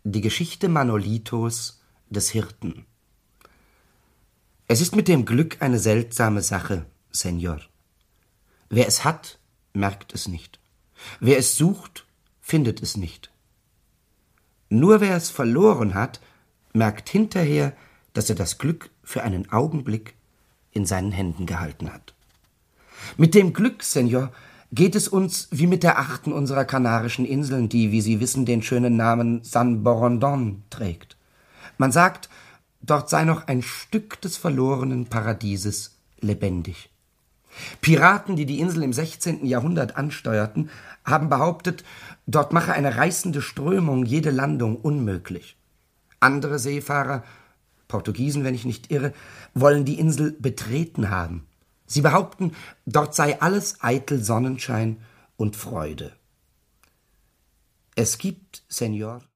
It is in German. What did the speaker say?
Die Geschichte Manolitos, des Hirten. Es ist mit dem Glück eine seltsame Sache, Señor. Wer es hat, merkt es nicht. Wer es sucht, findet es nicht. Nur wer es verloren hat, merkt hinterher, dass er das Glück für einen Augenblick in seinen Händen gehalten hat. Mit dem Glück, Señor, geht es uns wie mit der 8. unserer kanarischen Inseln, die, wie Sie wissen, den schönen Namen San Borondon trägt. Man sagt, dort sei noch ein Stück des verlorenen Paradieses lebendig. Piraten, die die Insel im 16. Jahrhundert ansteuerten, haben behauptet, dort mache eine reißende Strömung jede Landung unmöglich. Andere Seefahrer, Portugiesen, wenn ich nicht irre, wollen die Insel betreten haben. Sie behaupten, dort sei alles eitel Sonnenschein und Freude. Es gibt, Señor,